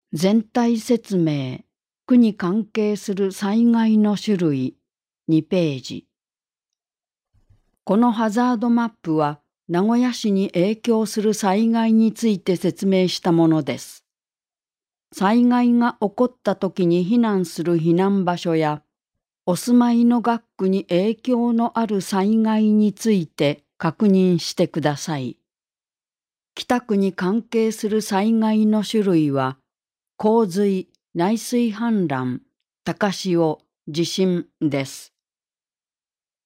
全体説明、区に関係する災害の種類、2ページ。このハザードマップは、名古屋市に影響する災害について説明したものです。災害が起こった時に避難する避難場所や、お住まいの学区に影響のある災害について確認してください。北区に関係する災害の種類は、洪水、内水氾濫、高潮、地震です。